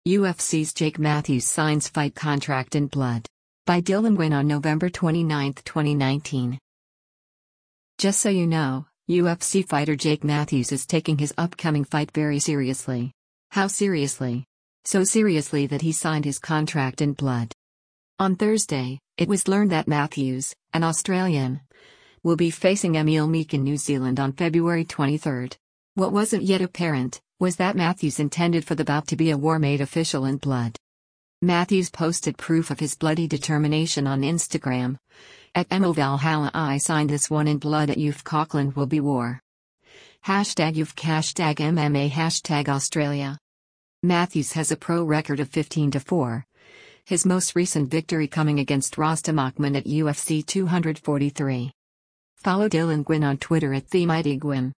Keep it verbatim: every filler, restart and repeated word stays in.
U F C's Jake Matthews signs fight contract in blood. By Dylan Gwynn on November twenty-ninth, twenty nineteen. Just so you know, U F C fighter Jake Matthews is taking his upcoming fight very seriously. How seriously? So seriously that he signed his contract in blood. On Thursday, it was learned that Matthews, an Australian, will be facing Emil Meek in New Zealand on February twenty-third. What wasn't yet apparent was that Matthews intended for the bout to be a war made official in blood. Matthews posted proof of his bloody determination on Instagram. At M O Valhalla I signed this one in blood at U F C Auckland will be war. Hashtag U F C hashtag M M A hashtag Australia. Matthews has a pro record of fifteen to four. His most recent victory coming against Rostam Akman at U F C two forty-three. Follow Dylan Gwynn on Twitter at TheMightyGwynn.